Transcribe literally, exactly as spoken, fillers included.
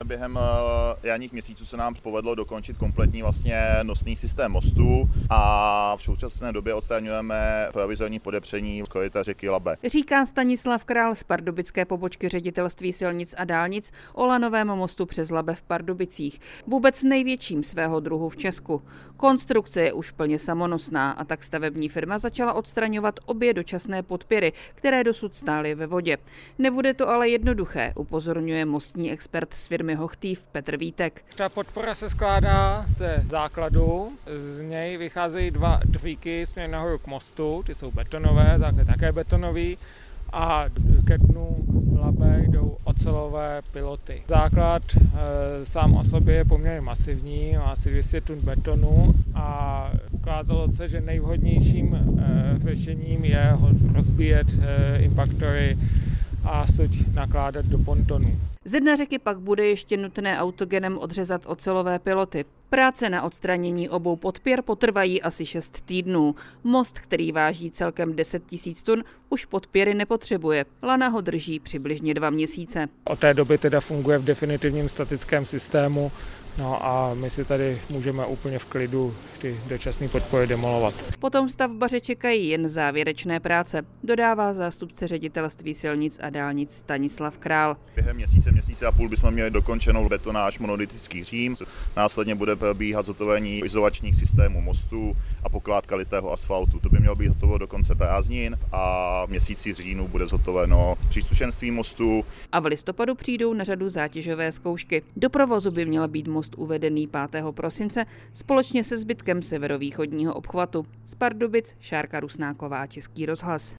během jarních měsíců se nám povedlo dokončit kompletní vlastně nosný systém mostu a v současné době odstraňujeme provizorní podepření koryta řeky Labe. Říká Stanislav Král z pardubické pobočky Ředitelství silnic a dálnic o lanovém mostu přes Labe v Pardubicích, vůbec největším svého druhu v Česku. Konstrukce je už plně samonosná a tak stavební firma začala odstraňovat obě dočasné podpěry, které dosud stály ve vodě. Nebude to ale jednoduché, upozorňuje mostní expert z firmy Hochtýv Petr Vítek. Ta podpora se skládá ze základu, z něj vycházejí dva dříky směrem nahoru k mostu, ty jsou betonové, základ také betonový, a ke dnu Labe jdou ocelové piloty. Základ e, sám o sobě je poměrně masivní, má asi dvě stě tun betonu a ukázalo se, že nejvhodnějším e, řešením je rozbíjet e, impaktory a suť nakládat do pontonů. Ze dna řeky pak bude ještě nutné autogenem odřezat ocelové piloty. Práce na odstranění obou podpěr potrvají asi šest týdnů. Most, který váží celkem deset tisíc tun, už podpěry nepotřebuje. Lana ho drží přibližně dva měsíce. Od té doby teda funguje v definitivním statickém systému, no a my si tady můžeme úplně v klidu ty dočasné podpory demolovat. Potom stavbaře čekají jen závěrečné práce, dodává zástupce Ředitelství silnic a dálnic Stanislav Král. Během měsíce, měsíce a půl bychom měli dokončenou betonáž monolitických řím. Následně bude probíhat zhotovení izolačních systémů mostů a pokládka litého asfaltu. To by mělo být hotovo do konce prázdnin a v měsíci říjnu bude zhotoveno příslušenství mostu. A v listopadu přijdou na řadu zátěžové zkoušky. Do provozu by měl být most uvedený pátého prosince společně se zbytkem severovýchodního obchvatu. Z Pardubic Šárka Rusnáková, Český rozhlas.